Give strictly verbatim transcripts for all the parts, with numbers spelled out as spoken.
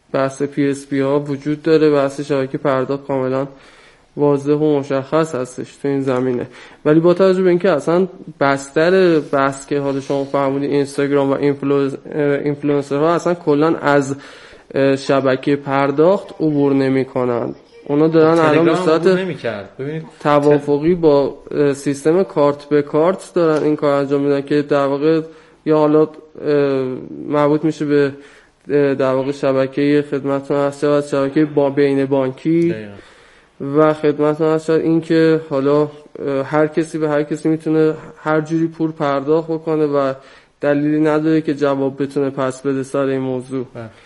بحث پی اس پی ها وجود داره، بحث شبکه پرداخت کاملا واضح و مشخص هستش تو این زمینه. ولی با توجه به اینکه اصلا بستر بحث که حالا شما فرمودید اینستاگرام و اینفلوئنسرها اصلا کلا از شبکه پرداخت عبور نمی‌کنن، اونا دارن الان به صورت توافقی با سیستم کارت به کارت دارن این کار انجام میدن که در واقع یا حالا مربوط میشه به در واقع شبکه خدمتتون هست شود شبکه با بین بانکی و خدمتتون هست شود این که حالا هر کسی به هر کسی میتونه هر جوری پول پرداخت بکنه و دلیلی نداره که جواب بتونه پس بده سر این موضوع.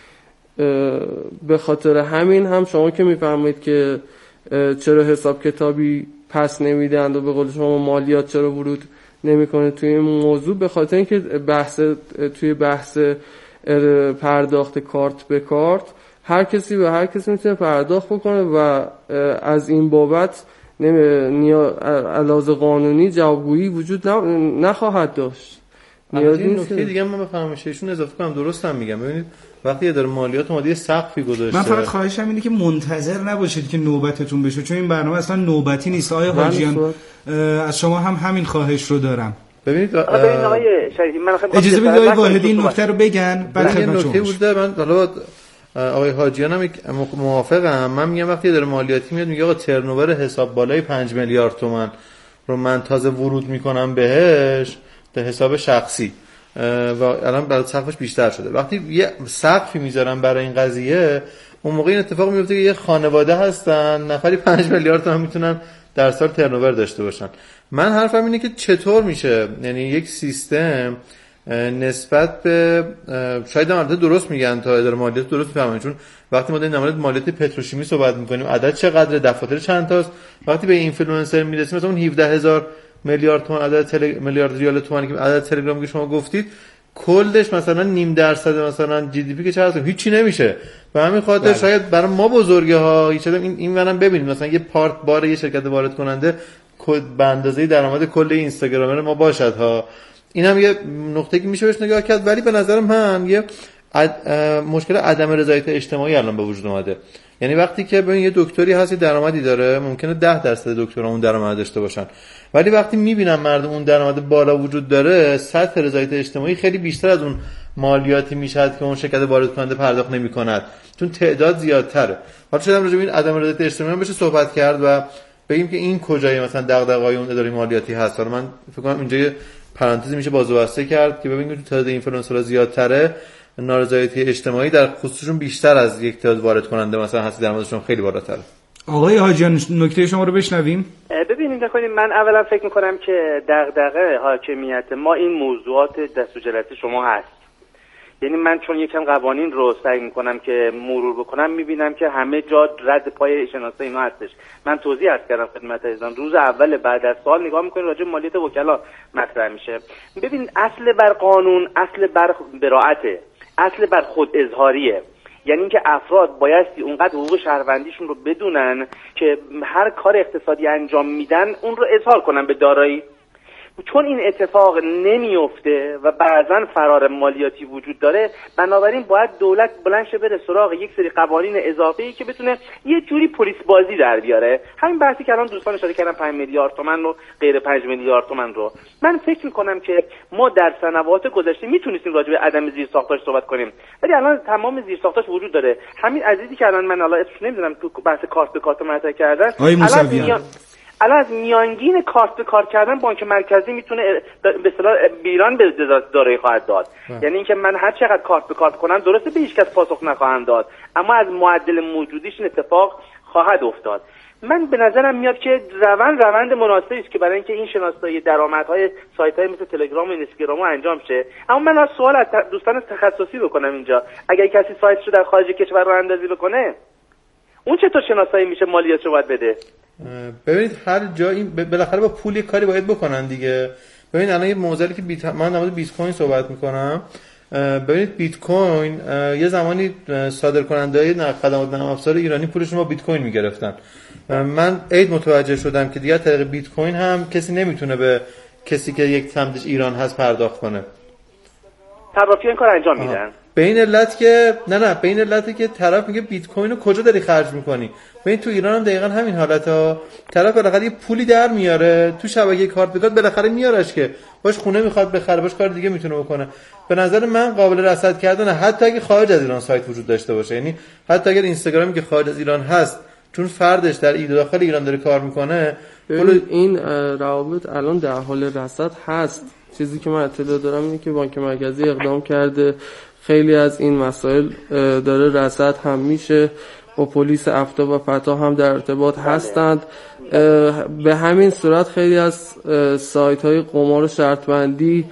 به خاطر همین هم شما که میفرمایید که چرا حساب کتابی پس نمیدن و به قول شما مالیات چرا ورود نمیکنه توی این موضوع، به خاطر اینکه بحث توی بحث پرداخت کارت به کارت هر کسی به هر کسی میتونه پرداخت بکنه و از این بابت علاوه قانونی جوابگویی وجود نخواهد داشت. البته این نکته دیگه من بفهمم ایشون اضافه کنم، درست هم میگم. ببینید وقتی اداره مالیات اومده یه سقفی گذاشته، من فقط خواهشم اینه که منتظر نباشید که نوبتتون بشه، چون این برنامه اصلا نوبتی نیست. آقای حاجیان از شما هم همین خواهش رو دارم. ببینید اجازه بدید آقای واحدی این نکته رو بگن بعد خدمت شما. نکته بوده من حالا آقای حاجیان هم موافقم. من میگم وقتی اداره مالیاتی میاد میگه آقا ترنوور حساب بالای پنج میلیارد تومان رو من تازه ورود میکنم بهش به حساب شخصی و الان برای سقفش بیشتر شده، وقتی یه سقفی میذارن برای این قضیه، اون موقع این اتفاق میفته که یه خانواده هستن نفری پنج میلیارد تومان میتونن در سال ترنوور داشته باشن. من حرفم اینه که چطور میشه، یعنی یک سیستم نسبت به شاید هم درست میگن تا اداره مالیات درست میفهمن، چون وقتی ما داریم در مورد مالیات پتروشیمی صحبت میکنیم عدد چقدره، دفاتر چند تاست، وقتی به اینفلوئنسر میرسیم مثلا اون هفده هزار میلیارد تومان عدد تل... میلیارد ریال تومانی که عدد تلگرامی که شما گفتید کلش مثلا نیم درصد مثلا جی دی پی که چقدر هیچی نمیشه. به همین خاطر بله. شاید برای ما بزرگه ها هیچ این اینورم ببینید مثلا یه پارت بار یه شرکت وارد کننده به اندازه درآمد کل اینستاگرامر ما باشد ها. این هم یه نقطه که میشه بهش نگاه کرد. ولی به نظر من یه عد... مشکل عدم رضایت اجتماعی الان به وجود اومده. یعنی وقتی که ببین یه دکتری هست درآمدی داره، ممکنه ده درصد دکترا اون درآمد داشته باشن، ولی وقتی میبینم مردم اون درآمد بالا وجود داره، سطح رضایت اجتماعی خیلی بیشتر از اون مالیاتی میشد که اون شرکت وارد کننده پرداخت نمیکند، چون تعداد زیادتره. حالا شدم راجع به این عدم رضایت اجتماعی بشه صحبت کرد و بگیم که این کجای مثلا دغدغه‌های اون اداره مالیاتی هست. حالا من فکر کنم اینجا یه پرانتزی میشه باز و بسته کرد که ببینید تو تعداد اینفلوئنسرها زیادتره، نارضایتی اجتماعی در خصوصشون بیشتر از یک تعداد وارد کننده مثلا هستی درآمدشون خیلی بالاتره. آقای حاجیان نکته شما رو بشنویم. ببینید نکنید من اولا فکر میکنم که دغدغه حاکمیت ما این موضوعات دست و جلسه شما هست. یعنی من چون یکم قوانین رو سعی میکنم که مرور بکنم میبینم که همه جا رد پای شناسه اینا هستش. من توضیح عرض کردم خدمت عزیزان، روز اول بعد از سال نگاه میکنید راجع به مالیات وکلا مطرح میشه. ببین اصل بر قانون، اصل بر براءته، اصل بر خود اظهاریه. یعنی اینکه افراد بایستی اونقدر حقوق شهروندیشون رو بدونن که هر کار اقتصادی انجام میدن اون رو اظهار کنن به دارایی. چون این اتفاق نمیفته و بعضا فرار مالیاتی وجود داره، بنابراین باید دولت بلند شه بره سراغ یک سری قوانین اضافه‌ای که بتونه یه جوری پلیس بازی در بیاره. همین بحثی که الان دوستان اشاره کردن پنج میلیارد تومان رو غیر پنج میلیارد تومان رو، من فکر می‌کنم که ما در سنوات گذشته میتونستیم راجع به عدم زیرساختاش صحبت کنیم، ولی الان تمام زیرساختاش وجود داره. همین عزیزی که الان من الان اسمش نمیدونم تو بحث کارت به کارت مطرح کردن، الان الان از میانگین کارت به کارت کردن بانک مرکزی میتونه به اصطلاح ایران به دارایی خواهد داد. یعنی اینکه من هر چقدر کارت به کارت کنم درسته به هیچ کس پاسخ نخواهم داد، اما از معدل موجودیش این اتفاق خواهد افتاد. من به نظرم میاد که روند روند مناسبی است که برای اینکه این شناسایی درآمدهای سایت‌های مثل تلگرام و اینستاگرام انجام شه. اما من از سوال از دوستان تخصصی بکنم اینجا، اگر کسی سایتش رو در خارج کشور راه اندازی بکنه، اون چطور شناسایی میشه مالیاتش رو باید بده؟ ببینید هر جایی بالاخره با پول یه کاری باید بکنن دیگه. ببینید الان یه موضوعی که بیت... من در مورد بیت کوین صحبت میکنم. ببینید بیت کوین یه زمانی صادر کننده‌های خدمات نرم افزار ایرانی پولشون با بیت کوین میگرفتن. من عید متوجه شدم که دیگه طریق بیت کوین هم کسی نمیتونه به کسی که یک سمتش ایران هست پرداخت کنه. صرافی این کار انجام میدن. به این علت که نه نه به این علت که طرف میگه بیت کوین رو کجا داری خرج میکنی. ببین تو ایران هم دقیقاً همین حالتا، طرف بالاخره یه پولی در میاره تو شبکه کارت بکات، بالاخره میارش که باش خونه میخواد بخره، باش کار دیگه میتونه بکنه. به نظر من قابل رصد کردن، حتی اگه خارج از ایران سایت وجود داشته باشه، یعنی حتی اگر اینستاگرامی که خارج از ایران هست چون فردش در ایران داخل ایران داره کار میکنه، این روابط الان در حال رصد هست. چیزی که من اطلاع دارم اینه که بانک مرکزی اقدام کرده، خیلی از این مسائل داره رصد هم میشه، با پلیس افتا و فتا هم در ارتباط هستند. به همین صورت خیلی از سایت های قمار و شرط بندی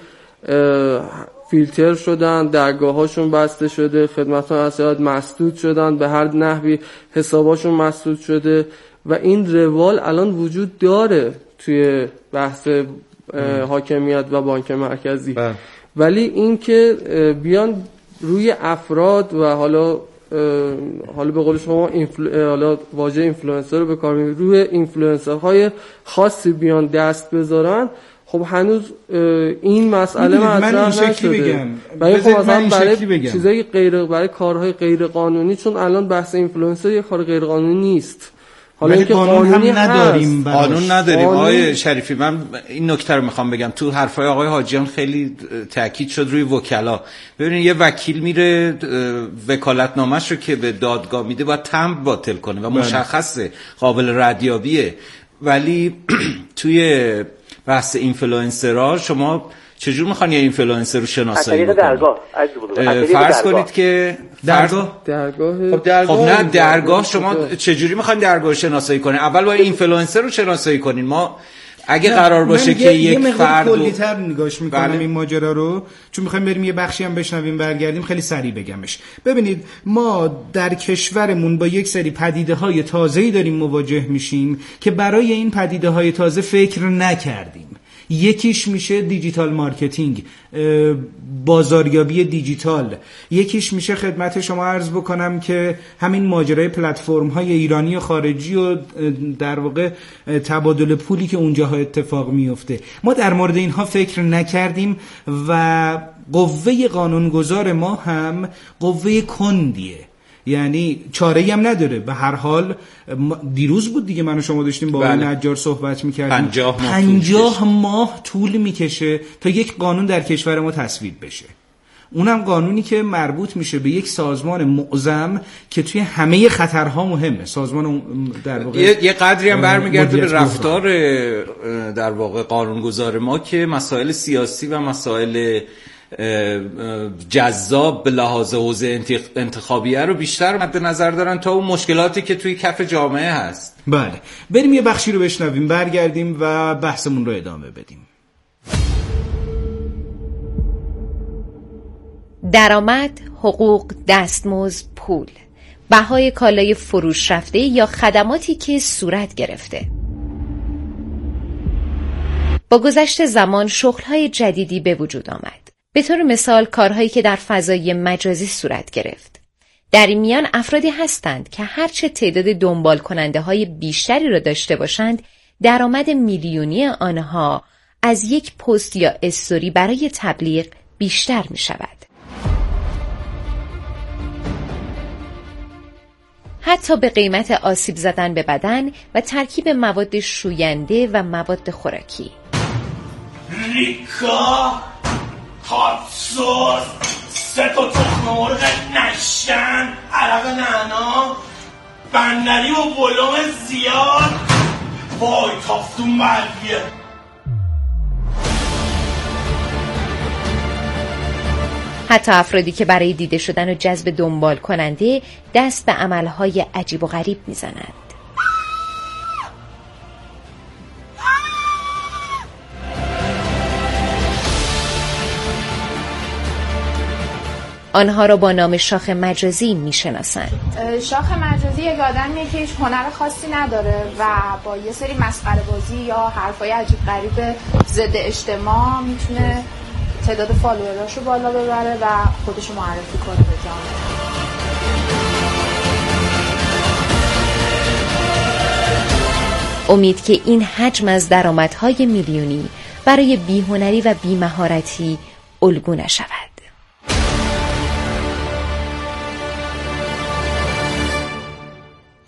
فیلتر شدن، درگاه هاشون بسته شده، خدمات اصالت مسدود شدن، به هر نحوی حساباشون مسدود شده و این روال الان وجود داره توی بحث حاکمیت و بانک مرکزی. بله. ولی این که بیان روی افراد و حالا حالا به قول شما اینفلو... حالا واژه اینفلوئنسر رو به کار میبرید، روی اینفلوئنسرهای خاصی بیان دست بذارن، خب هنوز این مسئله مطرح نشده. برای خب مثلا برای چیزای غیر برای کارهای غیر قانونی، چون الان بحث اینفلوئنسر یه کار غیر قانونی نیست. حالا اینکه قانون هم نداریم، قانون نداریم. آقای شریفی، من این نکته رو میخوام بگم. تو حرفای آقای حاجیان خیلی تاکید شد روی وکلا. ببینید یه وکیل میره وکالتنامه‌ش رو که به دادگاه میده باید تمبر باطل کنه و مشخصه، قابل ردیابیه. ولی توی بحث اینفلوئنسرها شما چجور میخوان یه اینفلوئنسر رو شناسایی بکنید؟ درگاه فرض کنید که درگاه درگاه خب, درگاه خب نه درگاه شما چجوری میخواین درگاه شناسایی کنید؟ اول باید اینفلوئنسر رو شناسایی کنین. ما اگه قرار باشه که یک فرد کلی‌تر نگاش میکنم بله. این ماجرا رو، چون میخوایم بریم یه بخشی هم بشنویم برگردیم، خیلی سریع بگمش. ببینید ما در کشورمون با یک سری پدیده‌های تازه‌ای داریم مواجه میشیم که برای این پدیده‌های تازه فکر نکردیم. یکیش میشه دیجیتال مارکتینگ، بازاریابی دیجیتال. یکیش میشه خدمت شما عرض بکنم که همین ماجرای پلتفرم های ایرانی و خارجی و در واقع تبادل پولی که اونجاها اتفاق میفته. ما در مورد اینها فکر نکردیم و قوه قانونگذار ما هم قوه کندیه، یعنی چاره‌ای هم نداره. به هر حال دیروز بود دیگه من و شما داشتیم با آقای بله. نجار صحبت می‌کردیم، پنجاه ماه, پنجاه ماه طول میکشه تا یک قانون در کشور ما تصویب بشه. اونم قانونی که مربوط میشه به یک سازمان معظم که توی همه خطرها مهمه. سازمان در واقع یه, یه قدری هم برمیگرده به رفتار در واقع قانونگذار ما که مسائل سیاسی و مسائل جذاب به لحاظ حوزه انتخابیه رو بیشتر مد نظر دارن تا اون مشکلاتی که توی کف جامعه هست. بله، بریم یه بخشی رو بشنویم، برگردیم و بحثمون رو ادامه بدیم. درآمد، حقوق، دستمزد، پول، بهای کالای فروش رفته یا خدماتی که صورت گرفته. با گذشت زمان شغل‌های جدیدی به وجود آمد. به طور مثال کارهایی که در فضای مجازی صورت گرفت. در این میان افرادی هستند که هرچه تعداد دنبال کننده های بیشتری را داشته باشند، درآمد میلیونی آنها از یک پست یا استوری برای تبلیغ بیشتر می شود. حتی به قیمت آسیب زدن به بدن و ترکیب مواد شوینده و مواد خوراکی. ریکا هاتسوز سه تا تخم مرغ نشکن، عرق نعنا، بندری و ولوم زیاد، وای تافتون برگیه. حتی افرادی که برای دیده شدن و جذب دنبال کننده دست به عملهای عجیب و غریب میزنند. آنها را با نام شاخ مجازی میشناسند. شاخ مجازی یک آدمیه که هیچ هنر خاصی نداره و با یه سری مسخره بازی یا حرفای عجیب غریب ضد اجتماع میتونه تعداد فالووراشو بالا ببره و خودشو معرفی کنه به جامعه. امید که این حجم از درآمدهای میلیونی برای بیهنری و بیمهارتی الگو نشود.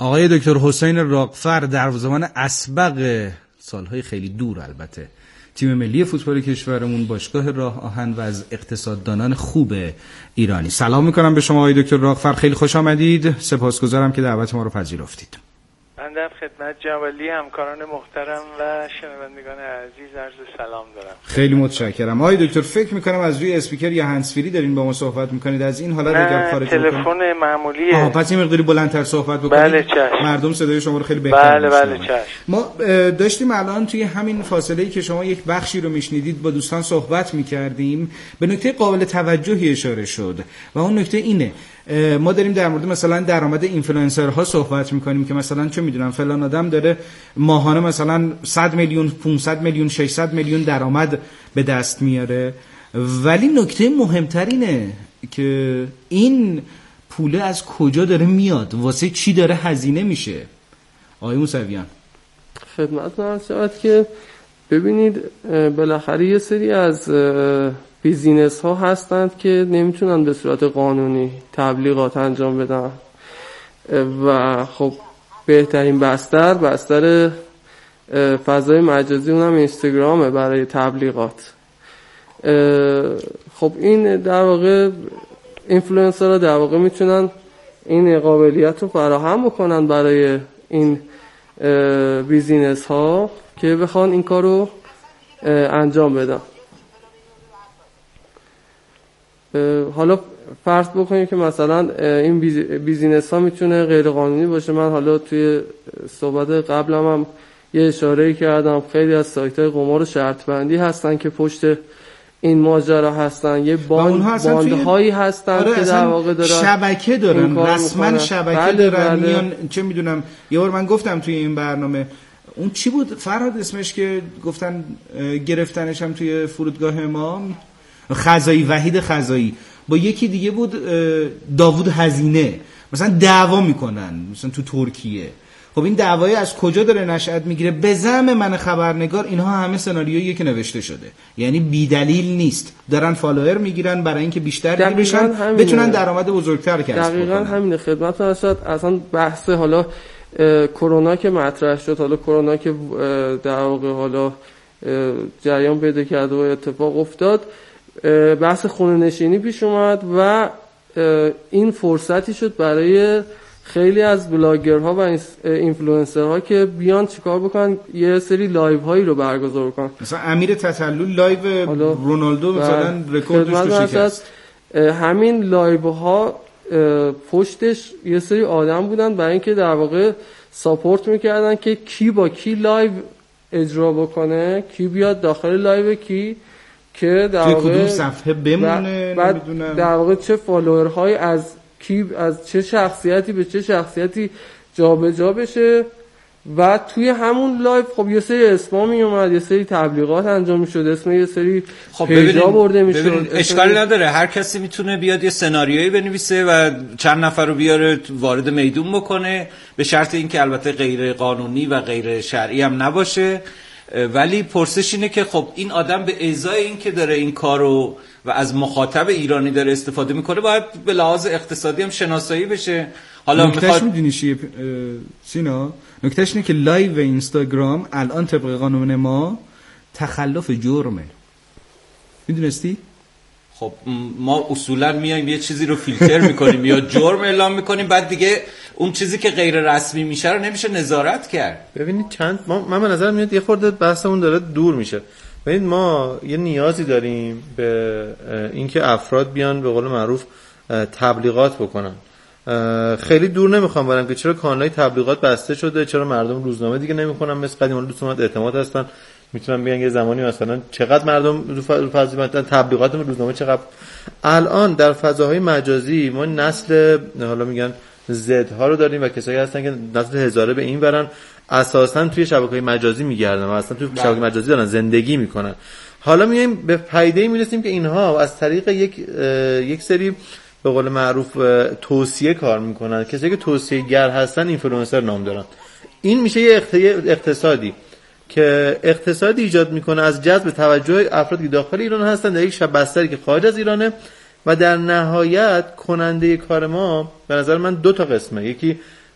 آقای دکتر حسین راغفر، دروازه‌بان اسبق سالهای خیلی دور البته تیم ملی فوتبال کشورمون، باشگاه راه آهن و از اقتصاددانان خوب ایرانی. سلام میکنم به شما آقای دکتر راغفر، خیلی خوش آمدید. سپاسگزارم که دعوت ما رو پذیرفتید. من در خدمت جوالی همکاران محترم و شنوندگان عزیز عرض سلام دارم. خیلی متشکرم. آقای دکتر فکر میکنم از روی اسپیکر یا هندزفری دارین با ما صحبت میکنید، از این حالت اگر خارج کنید تلفن معمولیه. آها، پس این مقداری بلندتر صحبت بکنید. بله چشم. مردم صدای شما رو خیلی بهتر بله بله چشم. ما داشتیم الان توی همین فاصله‌ای که شما یک بخشی رو میشنیدید با دوستان صحبت میکردیم، به نکته قابل توجهی اشاره شد و اون نکته اینه ما داریم در مورد مثلا درآمد اینفلوئنسرها صحبت میکنیم که مثلا چه میدونم فلان آدم داره ماهانه مثلا صد میلیون، پانصد میلیون، ششصد میلیون درآمد به دست میاره، ولی نکته مهمتر اینه که این پوله از کجا داره میاد، واسه چی داره هزینه میشه. آقای موسویان خدمتتون عرض شود که ببینید بالاخره یه سری از بیزینس ها هستند که نمیتونن به صورت قانونی تبلیغات انجام بدن و خب بهترین بستر بستر فضای مجازی اونم اینستاگرامه برای تبلیغات. خب این در واقع اینفلوئنسرها در واقع میتونن این قابلیت رو فراهم بکنن برای این بیزینس ها که بخوان این کار رو انجام بدن. حالا فرض بکنیم که مثلا این بیزینس ها میتونه غیر قانونی باشه. من حالا توی صحبت قبلم هم یه اشاره کردم خیلی از سایت های قمار و شرط بندی هستن که پشت این ماجرا هستن، یه باند باندهایی هستن آره که در واقع دارن شبکه دارن، رسما شبکه بله دارن بله. میان چه میدونم یه بار من گفتم توی این برنامه اون چی بود فرهاد اسمش که گفتن گرفتنش هم توی فرودگاه امام، خزایی، وحید خزایی، با یکی دیگه بود داوود هزینه، مثلا دعوا میکنن مثلا تو ترکیه. خب این دعوای از کجا داره نشأت میگیره؟ به زعم من خبرنگار اینها همه سناریویی که نوشته شده، یعنی بی دلیل نیست، دارن فالوور میگیرن برای اینکه بیشتر بشن بتونن درآمد بزرگتر کسب کنن. دقیقاً همینه. خدمتتون هست. اصلا بحث حالا کرونا که مطرح شد، حالا کرونا که در واقع حالا جریان پیدا کرد و اتفاق افتاد، بحث خونه نشینی پیش اومد و این فرصتی شد برای خیلی از بلاگرها و اینفلوئنسرها که بیان چیکار بکنن، یه سری لایو هایی رو برگزار بکنن. مثلا امیر تسلل لایو رونالدو مثلا رکوردش رو شکست. همین لایو ها پشتش یه سری آدم بودن برای اینکه در واقع ساپورت میکردن که کی با کی لایو اجرا بکنه، کی بیاد داخل لایو کی، که در واقع کدوم صفحه بمونه، نمیدونم در واقع چه فالوورهای از کی، از چه شخصیتی به چه شخصیتی جابجا جا بشه و توی همون لایو خب یه سری اسما می اومد، یه سری تبلیغات انجام میشد، اسم یه سری خب پیجا برده میشد. اشکالی نداره، هر کسی میتونه بیاد یه سناریویی بنویسه و چند نفر رو بیاره وارد میدون بکنه، به شرط اینکه البته غیر قانونی و غیر شرعی هم نباشه. ولی پرسش اینه که خب این آدم به ازای این که داره این کارو و از مخاطب ایرانی داره استفاده میکنه باید به لحاظ اقتصادی هم شناسایی بشه. حالا نکتهش میخواد میدونی چیه سینا؟ نکتهش اینه که لایو اینستاگرام الان طبق قانون ما تخلف جرمه. میدونستی؟ خب ما اصولا میایم یه چیزی رو فیلتر میکنیم یا جرم اعلام میکنیم، بعد دیگه اون چیزی که غیر رسمی میشه رو نمیشه نظارت کرد. ببینید چند ما من به نظر میاد یه خورده بحثمون داره دور میشه. ببینید ما یه نیازی داریم به اینکه افراد بیان به قول معروف تبلیغات بکنن. خیلی دور نمیخوام برم که چرا کانالای تبلیغات بسته شده، چرا مردم روزنامه دیگه نمیخونن مثل قدیم. اون دوستان اعتماد هستن میتونن بیان یه زمانی مثلا چقدر مردم رو فضیلت تبلیغات روزنامه چقدر. الان در فضاهای مجازی ما نسل حالا میگن زدها رو داریم و کسایی هستن که نسل هزاره به این برن، اساسا توی شبکه‌های مجازی میگردن و اصلا توی شبکه‌های مجازی دارن زندگی میکنن. حالا میایم به پدیده‌ای میرسیم که اینها از طریق یک یک سری به قول معروف توصیه کار میکنن. کسایی که توصیه گر هستن اینفلوئنسر نام دارن. این میشه یه اقتصادی که اقتصادی ایجاد میکنه از جذب توجه افرادی که داخل ایران هستن در یک شب بستری که خارج از ایرانه و در نهایت کننده کار ما به نظر من دو تا قسمه. یکی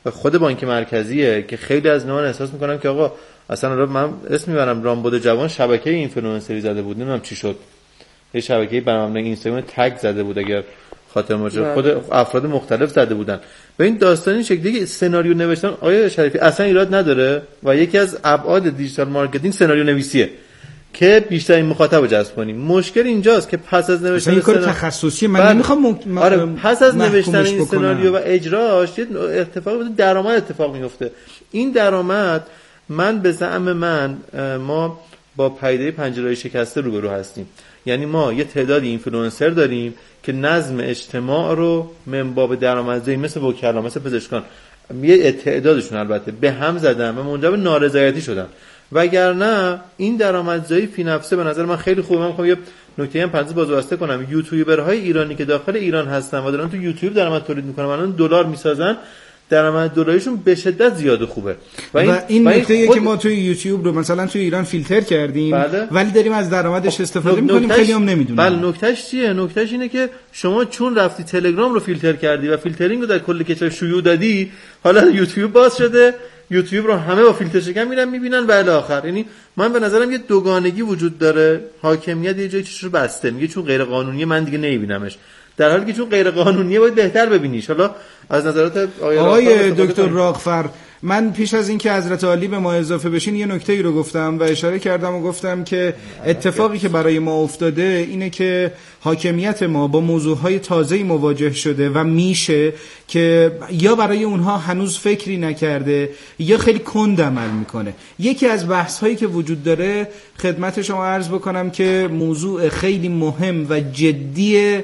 خود بانک مرکزیه که خیلی از اینا احساس میکنم که آقا اصلا من اسم میبرم رامبد جوان شبکه اینفلوئنسری زده بود، نمیدونم چی شد، یه شبکه برنامه اینستاگرام تگ زده بود اگر خاطر ماجرا، خود افراد مختلف زده بودن. و این داستان این شکلی سناریو نوشتن آیا شریفی اصلا ایراد نداره و یکی از ابعاد دیجیتال مارکتینگ سناریو نویسیه که بیشترین مخاطب رو جذب کنیم. مشکل اینجاست که پس از نوشتن این کار تخصصی من نمیخوام م... آره پس از نوشتن این سناریو و اجراش یه اتفاقی بود، درآمد اتفاق میفته. این درآمد من به زعم من ما با پدیده پنجره‌های شکسته روبرو هستیم. یعنی ما یه تعدادی اینفلوئنسر داریم که نظم اجتماع رو من باب درآمدزایی مثل وکلا مثل پزشکان یه تعدادشون البته به هم زدن و منجر به نارضایتی شدن، وگرنه این درآمدزایی فی نفسه به نظر من خیلی خوبه. من می‌خوام یه نکته هم پرانتز بازوبسته کنم. یوتیوبرهای ایرانی که داخل ایران هستن و دارن تو یوتیوب درآمد تولید می‌کنن، الان دلار می‌سازن، درآمد دلارشون به شدت زیاد خوبه. و این, و این نکته‌ایه خود... که ما توی یوتیوب رو مثلا توی ایران فیلتر کردیم بله؟ ولی داریم از درآمدش استفاده می‌کنیم، خیلی هم نمی‌دونیم. بله نکتهش چیه؟ نکتهش اینه که شما چون رفتی تلگرام رو فیلتر کردی و فیلترینگ رو در کل کشور شیوع دادی، حالا یوتیوب باز شده، یوتیوب رو همه با فیلتر شکن میرن میبینن و الی آخر. یعنی من به نظرم یه دوگانگی وجود داره، حاکمیت یه جایی چیزی رو بسته، میگه چون غیر قانونیه من دیگه نمیبینمش، در حالی که چون غیر قانونیه باید بهتر ببینیش. حالا از نظرات آقای, آقای دکتر راغفر، من پیش از اینکه حضرت عالی به ما اضافه بشین یه نکته‌ای رو گفتم و اشاره کردم و گفتم که اتفاقی که برای ما افتاده اینه که حاکمیت ما با موضوعهای تازه‌ای مواجه شده و میشه که یا برای اونها هنوز فکری نکرده یا خیلی کند عمل میکنه. یکی از بحث‌هایی که وجود داره خدمت شما عرض بکنم که موضوع خیلی مهم و جدی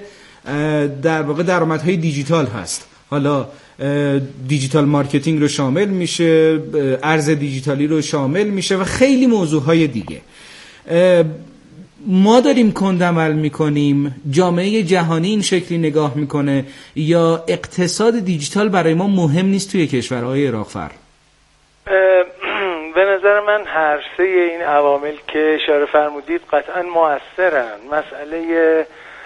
در واقع درآمدهای دیجیتال هست. حالا دیجیتال مارکتینگ رو شامل میشه، ارز دیجیتالی رو شامل میشه و خیلی موضوعهای دیگه. ما داریم کند عمل میکنیم، جامعه جهانی این شکلی نگاه میکنه، یا اقتصاد دیجیتال برای ما مهم نیست توی کشورهای راغفر؟ به نظر من هر سه این عوامل که اشاره فرمودید قطعا مؤثرن. مسئله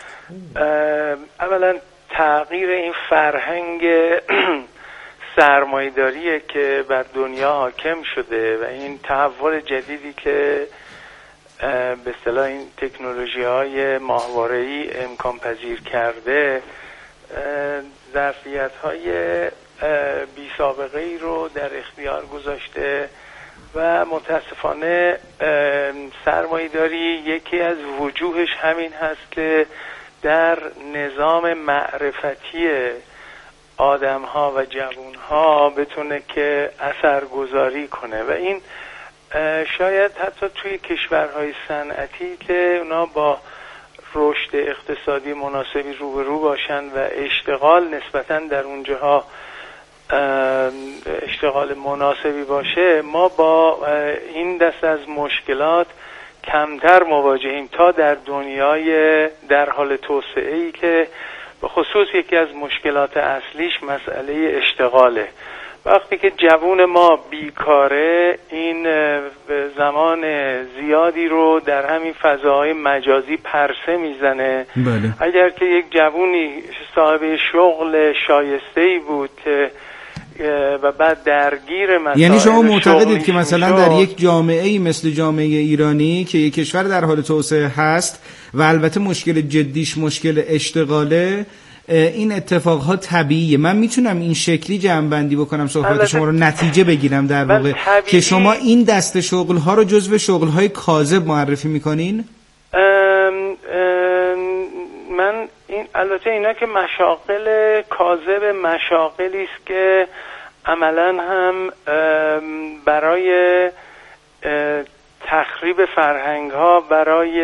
اولا تغییر این فرهنگ سرمایه‌داریه که بر دنیا حاکم شده و این تحول جدیدی که به اصطلاح این تکنولوژی‌های ماهواره‌ای امکان پذیر کرده ظرفیت‌های بی سابقه‌ای رو در اختیار گذاشته و متاسفانه سرمایه‌داری یکی از وجوهش همین هست که در نظام معرفتی آدم‌ها و جوان‌ها بتونه که اثرگذاری کنه و این شاید حتی توی کشورهای صنعتی که اونا با رشد اقتصادی مناسبی روبرو باشن و اشتغال نسبتاً در اونجاها اشتغال مناسبی باشه، ما با این دست از مشکلات کمتر مواجهیم تا در دنیای در حال توسعه‌ای که به خصوص یکی از مشکلات اصلیش مسئله اشتغاله. وقتی که جوون ما بیکاره، این زمان زیادی رو در همین فضاهای مجازی پرسه میزنه. بله. اگر که یک جوونی صاحب شغل شایسته‌ای بود که و بعد درگیر مسائل، یعنی شما معتقدید که مثلا در یک جامعه‌ای مثل جامعه ایرانی که یک کشور در حال توسعه هست و البته مشکل جدیش مشکل اشتغاله، این اتفاقها طبیعیه؟ من میتونم این شکلی جمع‌بندی بکنم صحبت شما رو، نتیجه بگیرم در واقع که شما این دسته شغل‌ها رو جزو شغل‌های کاذب معرفی میکنین؟ ام ام من این البته اینا که مشاغل کاذب مشاغلی است که عملاً هم برای تخریب فرهنگ‌ها، برای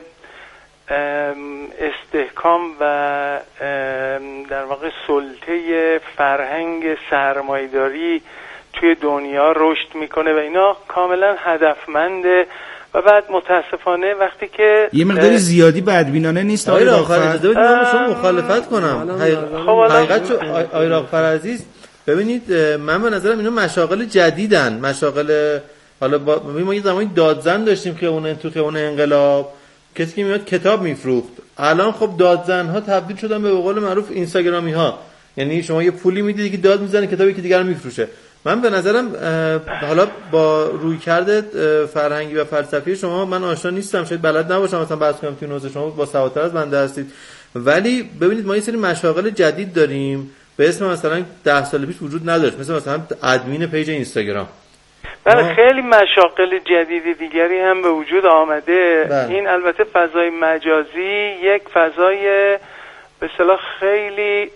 استحکام و در واقع سلطه فرهنگ سرمایه‌داری توی دنیا رشد میکنه و اینا کاملا هدفمنده و بعد متاسفانه وقتی که یه مقداری زیادی بدبینانه نیست آقای راغفر؟ اجازه بدید من شما مخالفت کنم. حقیقت آقای راغفر عزیز ببینید، من به نظرم اینا مشاغل جدیدن، مشاغل حالا با... ما یه زمانی دادزن داشتیم که اون تو خیابون انقلاب کسی که میاد کتاب میفروخت، الان خب دادزن ها تبدیل شدن به قول معروف اینستاگرامی ها. یعنی شما یه پولی میدید که داد میزنه کتابی که دیگر میفروشه. من به نظرم حالا با رویکرد فرهنگی و فلسفی شما من آشنا نیستم، شاید بلد نباشم مثلا بحث کنم توی حوزه، شما با سوادتر از بنده هستید، ولی ببینید ما یه سری مشاغل جدید داریم به اسم مثلا ده سال پیش وجود نداشت، مثل مثلا ادمین پیج اینستاگرام. بله خیلی مشاغل جدید دیگری هم به وجود آمده. بله. این البته فضای مجازی یک فضای به اصطلاح خیلی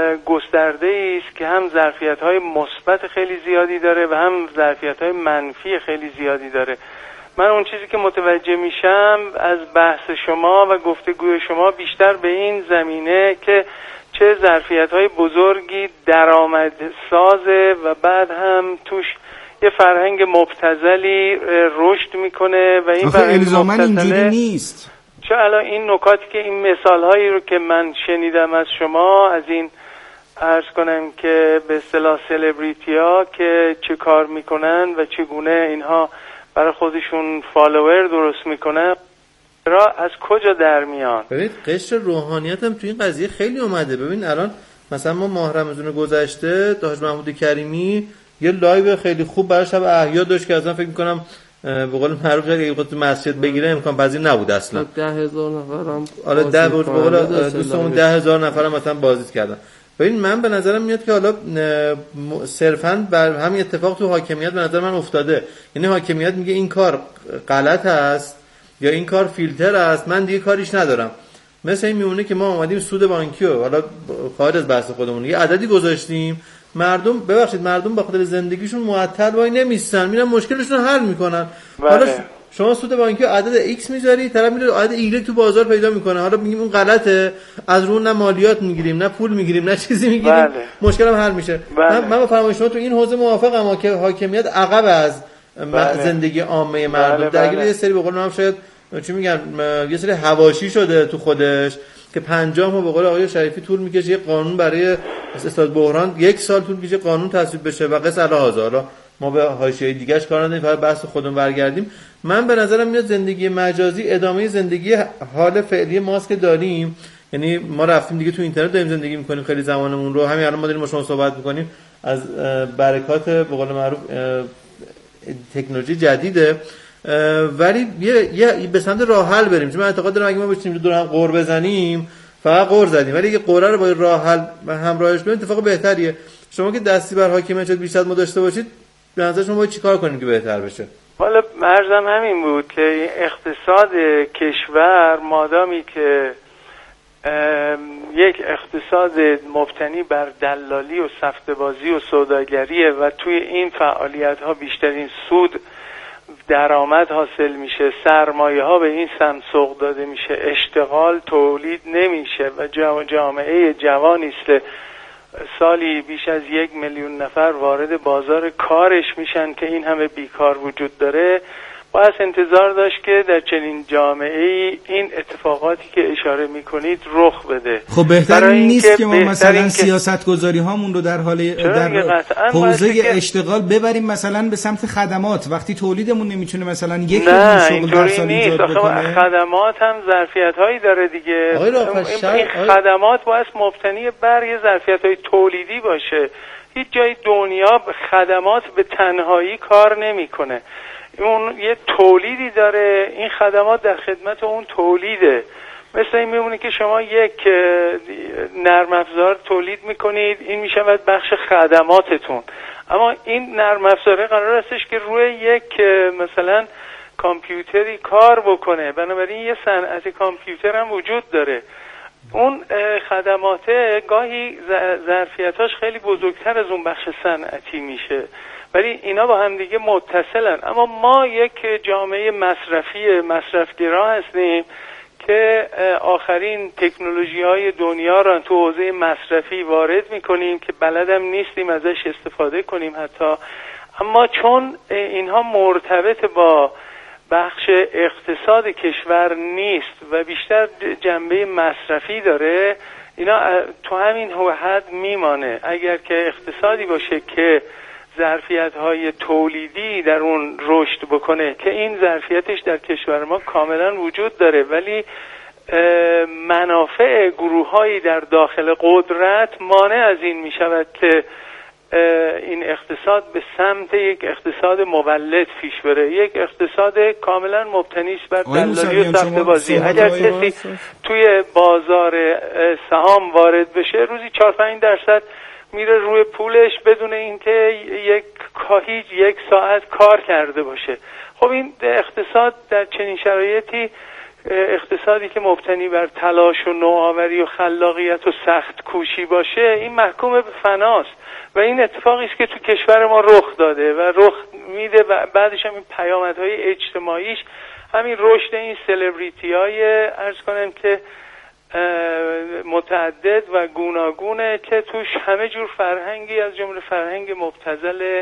گسترده است که هم ظرفیت‌های مثبت خیلی زیادی داره و هم ظرفیت‌های منفی خیلی زیادی داره. من اون چیزی که متوجه میشم از بحث شما و گفتگوی شما بیشتر به این زمینه که چه ظرفیت‌های بزرگی درآمد سازه و بعد هم توش یه فرهنگ مبتذلی رشد میکنه و این فرهنگ الزاماً اینجوری نیست. چه الان این نکاتی که این مثال‌هایی رو که من شنیدم از شما، از این عرض کنم که به اصطلاح سلبریتی‌ها که چه کار میکنن و چگونه اینها برای خودشون فالوور درست میکنن را از کجا در میان؟ ببینید قشر روحانیت هم تو این قضیه خیلی اومده. ببین الان مثلا ما ماه رمضان گذشته حاج محمود کریمی یه لایو خیلی خوب برای شب احیا داشت که اصلا فکر می‌کنم به قول معروف اگه تو مسجد بگیره امکان پذیر نبود اصلا. ده هزار نفرم حالا ده به قول دوستمون ده هزار نفرم مثلا بازدید کردن. ببین من به نظرم میاد که حالا صرفاً بر همین اتفاق تو حاکمیت به نظر من افتاده. یعنی حاکمیت میگه این کار غلط است یا این کار فیلتر است، من دیگه کاریش ندارم. مثل این میمونه که ما اومدیم سود بانکی رو حالا خارج از بحث خودمون یه عددی گذاشتیم، مردم ببخشید مردم به خاطر زندگیشون معطل وای نمیستن، میرن مشکلشون رو حل میکنن. بله. حالا شما سود بانکی عدد ایکس میذاری، طرف میره عدد ایگرگ تو بازار پیدا میکنه، حالا میگیم اون غلطه، از رو نه مالیات میگیریم نه پول میگیریم نه چیزی میگیریم. بله. مشکلم حل میشه. بله. من من با فرمایش شما تو این حوزه موافقم که حاکمیت عقب از بله. زندگی عامه مردم بله. درگیر یه سری به قول من شاید چی میگن یه سری حواشی شده تو خودش که پنجاه ما به قول آقای شریفی طول میکشه یه قانون برای استاد بحران یک سال طول میکشه قانون تصویب بشه و قصه الهازا. حالا ما به حاشیه دیگه‌اش کار نداریم، فقط بحث خودمون برگردیم. من به نظرم میاد زندگی مجازی ادامه زندگی حال فعلی ماست که داریم، یعنی ما رفتیم دیگه تو اینترنت داریم زندگی میکنیم خیلی زمانمون رو، همین الان ما داریم با شما صحبت میکنیم از برکات به قول معروف تکنولوژی جدیده، ولی یه, یه به سمت راه حل بریم. چون من اعتقاد دارم اگه ما بشینیم دور هم قور بزنیم فقط قور زدیم، ولی اگه قوره رو با راه حل همراهش کنیم اتفاق بهتریه. شما که دستی بر حاکمیت بیشتر ما داشته باشید به نظر شما باید چیکار کنیم که بهتر بشه؟ حالا مرزم همین بود که اقتصاد کشور مادامی که یک اقتصاد مبتنی بر دلالی و سفته‌بازی و سوداگریه و توی این فعالیت‌ها بیشترین سود درآمد حاصل میشه، سرمایه ها به این سمت سوق داده میشه، اشتغال تولید نمیشه و جامعه جوانی است سالی بیش از یک میلیون نفر وارد بازار کارش میشن که این همه بیکار وجود داره. باید انتظار داشت که در چنین جامعه‌ای این اتفاقاتی که اشاره میکنید رخ بده. خب بهتر نیست که ما مثلا سیاستگذاری هامون رو در حال در حوزه اشتغال ببریم مثلا به سمت خدمات، وقتی تولیدمون نمیتونه مثلا یک میلیون شغل در سال ایجاد بکنه. خدمات هم ظرفیت‌هایی داره دیگه. این خدمات باید مبتنی بر یه ظرفیت‌های تولیدی باشه. هیچ جای دنیا خدمات به تنهایی کار نمیکنه. اون یه تولیدی داره، این خدمات در خدمت اون تولیده. مثل این میمونه که شما یک نرم افزار تولید میکنید، این میشود بخش خدماتتون، اما این نرم افزاره قرار استش که روی یک مثلا کامپیوتری کار بکنه، بنابراین یه صنعت کامپیوتر هم وجود داره. اون خدمات گاهی ظرفیتاش خیلی بزرگتر از اون بخش صنعتی میشه، ولی اینا با هم دیگه متصلن. اما ما یک جامعه مصرفی مصرفگرا هستیم که آخرین تکنولوژی های دنیا را تو حوزه مصرفی وارد میکنیم که بلدم نیستیم ازش استفاده کنیم حتی. اما چون اینها مرتبط با بخش اقتصاد کشور نیست و بیشتر جنبه مصرفی داره، اینا تو همین حد میمانه. اگر که اقتصادی باشه که ظرفیت‌های تولیدی در اون رشد بکنه، که این ظرفیتش در کشور ما کاملا وجود داره، ولی منافع گروه‌هایی در داخل قدرت مانع از این می‌شود که این اقتصاد به سمت یک اقتصاد مولد پیش بره، یک اقتصاد کاملا مبتنی است بر دلالی و سخت بازی. اگر کسی توی بازار سهام وارد بشه روزی چهار پنج درصد میره روی پولش بدون اینکه یک هیچ یک ساعت کار کرده باشه. خب این اقتصاد در چنین شرایطی، اقتصادی که مبتنی بر تلاش و نوآوری و خلاقیت و سخت کوشی باشه، این محکوم به فناست و این اتفاقی است که تو کشور ما رخ داده و رخ میده و بعدش هم این پیامدهای اجتماعیش، همین رشد این سلبریتی‌های عرض کنم که متعدد و گوناگونه که توش همه جور فرهنگی از جمله فرهنگ مبتذل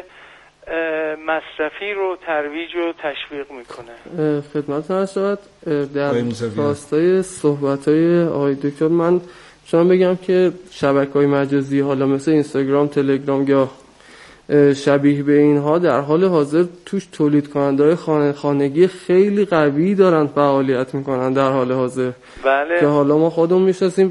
مصرفی رو ترویج و تشویق میکنه. خدمت هستم در راستای صحبت‌های آقای دکتر، من شما بگم که شبکه‌های مجازی حالا مثل اینستاگرام، تلگرام یا شبیه به اینها در حال حاضر توش تولید کننده‌های خانه خانگی خیلی قوی دارن فعالیت میکنن در حال حاضر. بله. که حالا ما خودمون میشناسیم،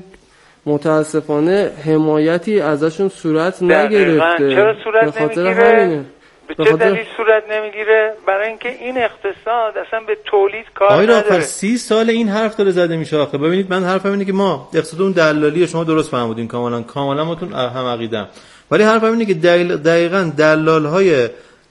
متاسفانه حمایتی ازشون صورت نگرفته. چرا صورت نمیگیره؟ به چه دلیل صورت نمیگیره؟ برای اینکه این اقتصاد اصلا به تولید کار نداره. آقای راکر سی سال این حرف داره زده میشه. آخه ببینید، من حرفم اینه که ما اقتصاد اون دلالی، شما درست فهمیدین کاملا کاملا ماتون هم عقیدم، ولی حرفم اینه که دقیقاً دلال‌های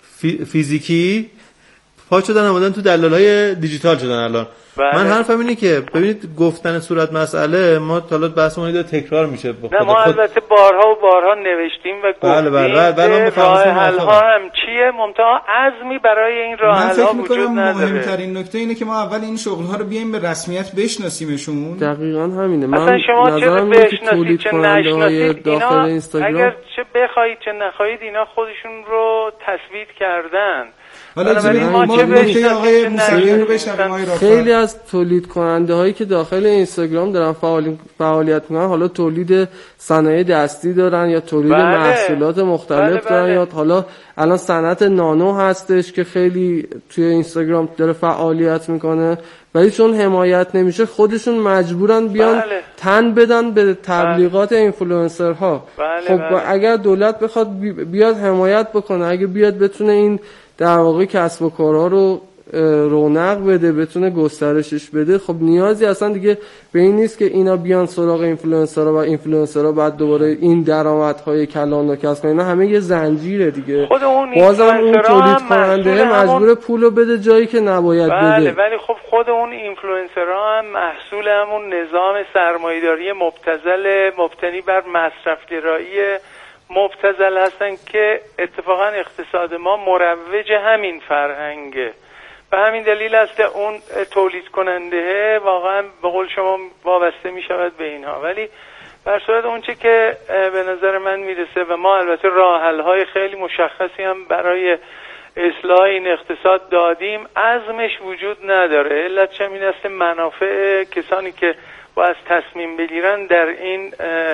فیزیکی پا شدن اومدن تو دلال‌های دیجیتال شدن الان. بله. من حرفم اینه که ببینید گفتن صورت مسئله، ما حالا بحثمون داره تکرار میشه. نه ما خود... البته بارها و بارها نوشتیم و گفتیم بله بله بله راه حل ها هم چیه، منتها عزمی برای این راه حل ها وجود نداره. من فکر می‌کنم مهمترین نکته اینه که ما اول این شغل ها رو بیایم به رسمیت بشناسیمشون. دقیقاً همینه. من شما چه بشناسید چه نشناسید، داخل اینستاگرام اگر چه بخواید چه نخواهید اینا خودشون رو تثبیت کردن. حالا ببینید ما چه نکته آقای موسوی رو بشنویم. آقای راکر، خیلی از تولید کننده هایی که داخل اینستاگرام دارن فعال... فعالیت میکنن، حالا تولید صنایع دستی دارن یا تولید بله. محصولات مختلف بله بله. دارن، یا حالا الان صنعت نانو هستش که خیلی توی اینستاگرام داره فعالیت میکنه، ولی چون حمایت نمیشه خودشون مجبورن بیان بله. تن بدن به تبلیغات بله. اینفلوئنسرها. بله خب بله. اگر دولت بخواد بیاد حمایت بکنه، اگه بیاد بتونه این در واقع کسب و کارها رو رونق بده، بتونه گسترشش بده، خب نیازی اصلا دیگه به این نیست که اینا بیان سراغ اینفلوئنسرها و اینفلوئنسرها بعد دوباره این درآمدهای کلان رو کسب کنن. اینا همه یه زنجیره دیگه. خود اون بازم اون تولید کننده مجبور پولو بده جایی که نباید بله بده. ولی خب خود اون اینفلوئنسرها هم محصول همون نظام سرمایه‌داری مبتذل مبتنی بر مصرف‌گرایی مبتذل هستن که اتفاقا اقتصاد ما مروج همین فرهنگه. به همین دلیل است که اون تولید کننده واقعا به قول شما وابسته می شود به اینها. ولی بر صورت اونچه که به نظر من میرسه و ما البته راه حل های خیلی مشخصی هم برای اصلاح این اقتصاد دادیم، عزمش وجود نداره. علتش هم این است منافع کسانی که باید تصمیم بگیرن در این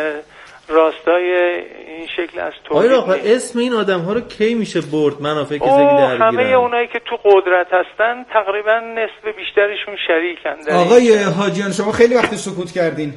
راستای این شکل از تولید. آقا اسم این آدم ها رو کی میشه برد؟ منافع کسی درگیرن. همه اونایی که تو قدرت هستن تقریبا نصف بیشترشون شریکن. آقای حاجیان شما خیلی وقت سکوت کردین.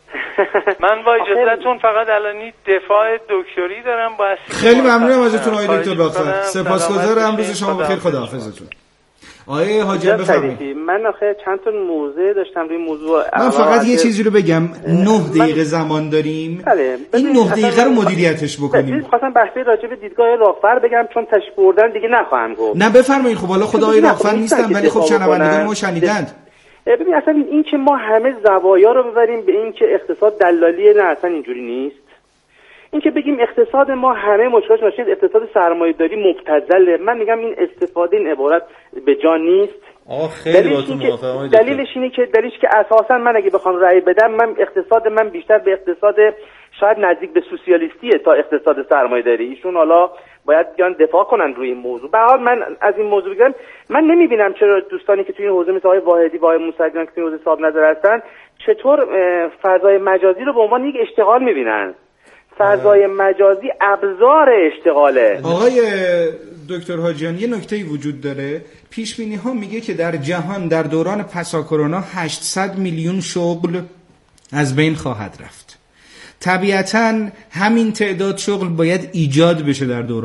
من با اجازهتون فقط الانی دفاع دکتری دارم با خیلی ممنونم ازتون آقای دکتر راکر. سپاسگزارم. روز شما بخیر. خداحافظتون. آقای حاجیان بفرمایید. من آخه چند تا موضوع داشتم روی موضوع. من فقط یه چیزی رو بگم. نه دقیقه زمان داریم. این نه دقیقه رو مدیریتش بکنیم. خواستم بحثی راجع به دیدگاه راکفر بگم چون تش بردن دیگه نخواهم گفت. نه بفرمایید. خب حالا خدای راکفر نیستن ولی خب شنوندگان ما شنیدند. ببین اصلا این که ما همه زوایا رو ببریم به این که اقتصاد دلالیه، نه اصلا اینجوری نیست. این که بگیم اقتصاد ما همه مشکلش ناشی از اقتصاد سرمایه‌داری مبتذله، من میگم این استفاده این عبارت به جا نیست. آه خیلی با تو موافقم. دلیلش اینه که دلیلش که اساسا من اگه بخوام رأی بدم، من اقتصاد من بیشتر به اقتصاد شاید نزدیک به سوسیالیستیه تا اقتصاد سرمایه‌داری. ایشون حالا باید بیان دفاع کنن روی این موضوع. به هر حال من از این موضوع بگم، من نمیبینم چرا دوستانی که توی این حوزه مثل آقای واحدی و آقای موسویان که توی حوزه صاحب نظر هستن چطور فضای مجازی رو به عنوان یک اشتغال میبینن. فضای مجازی ابزار اشتغاله. آقای دکتر حاجیان یه نکته‌ای وجود داره. پیش بینی ها میگه که در جهان در دوران پسا کرونا هشتصد میلیون شغل از بین خواهد رفت. طبیعتاً همین تعداد شغل باید ایجاد بشه در دوران